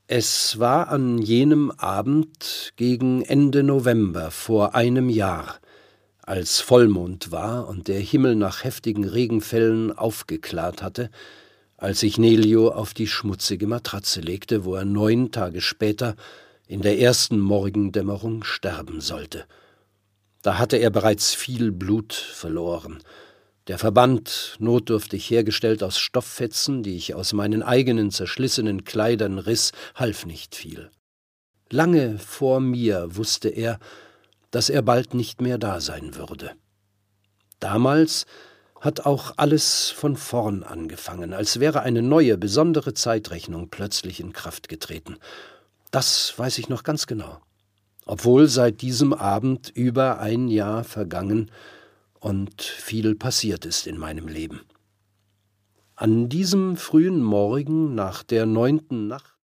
Es war an jenem Abend gegen Ende November vor einem Jahr, als Vollmond war und der Himmel nach heftigen Regenfällen aufgeklart hatte, als sich Nelio auf die schmutzige Matratze legte, wo er 9 Tage später in der ersten Morgendämmerung sterben sollte. Da hatte er bereits viel Blut verloren. Der Verband, notdürftig hergestellt aus Stofffetzen, die ich aus meinen eigenen zerschlissenen Kleidern riss, half nicht viel. Lange vor mir wusste er, dass er bald nicht mehr da sein würde. Damals hat auch alles von vorn angefangen, als wäre eine neue, besondere Zeitrechnung plötzlich in Kraft getreten. Das weiß ich noch ganz genau, obwohl seit diesem Abend über ein Jahr vergangen und viel passiert ist in meinem Leben. An diesem frühen Morgen nach der 9. Nacht